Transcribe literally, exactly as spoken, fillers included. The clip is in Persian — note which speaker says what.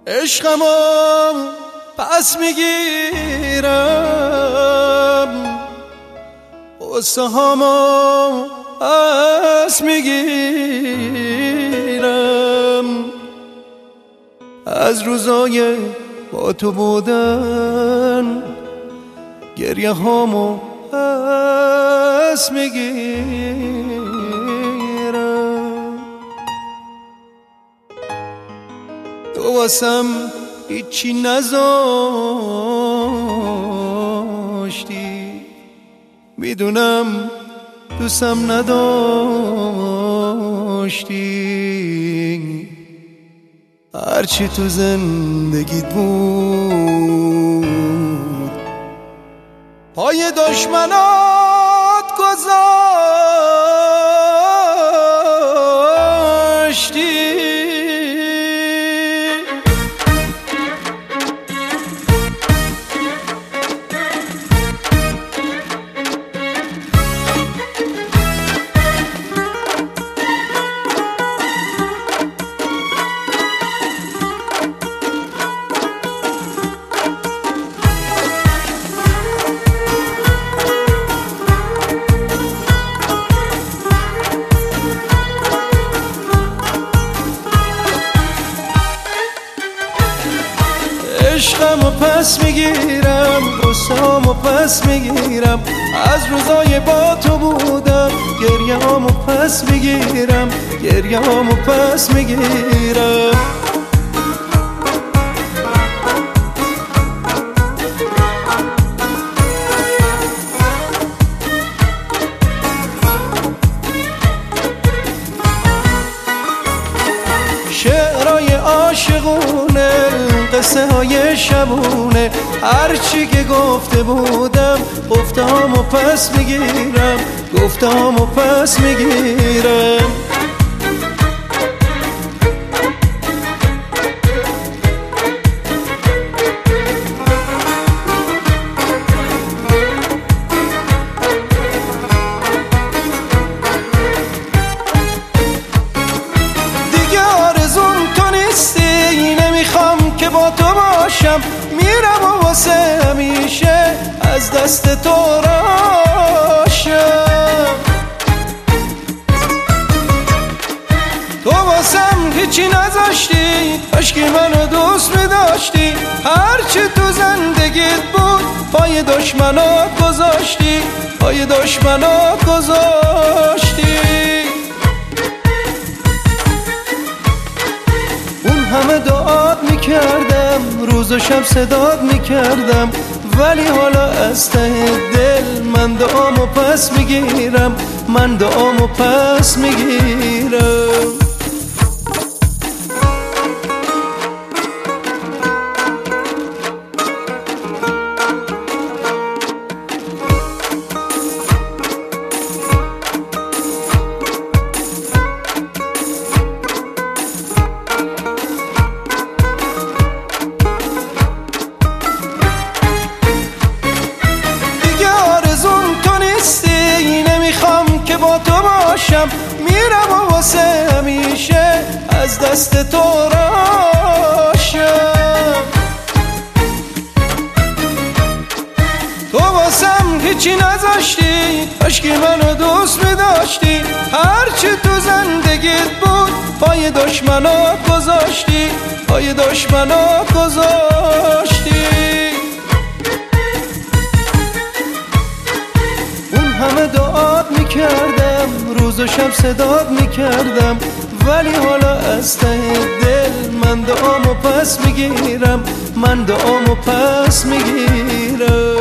Speaker 1: عشقمو پس میگیرم، قصه هامو پس میگیرم، از روزای با تو بودن گریه هامو پس میگیرم. تو واسم هیچی نذاشتی، میدونم دوستم نداشتی، هرچی تو زندگیت بود پای دشمنات گذاشتی. عشقمو پس میگیرم، قصه‌هامو پس میگیرم، از روزای با تو بودم گریه‌هامو پس میگیرم، گریه‌هامو پس میگیرم. شعرهای عاشقونه، قصه های شبونه، هرچی که گفته بودم گفته هامو پس میگیرم، گفته هامو پس میگیرم. که با تو باشم میرم و واسه همیشه از دست تو راشم. تو واسم هیچی نذاشتی، کاشکی منو دوست میداشتی، هرچی تو زندگیت بود پای دشمنات گذاشتی، پای دشمنات گذاشتی. اون همه دعات میکردم، روز و شب صدات میکردم، ولی حالا از ته دل من دعامو پس میگیرم، من دعامو پس میگیرم. که با تو باشم میرم و واسه همیشه از دست تو راشم. تو واسم هیچی نذاشتی، کاشکی منو دوست میداشتی، هرچی تو زندگیت بود پای دشمنات گذاشتی، پای دشمنات گذاشتی. همه دعات میکردم، روز و شب صدات میکردم، ولی حالا از ته دل من دعامو پس میگیرم، من دعامو پس میگیرم.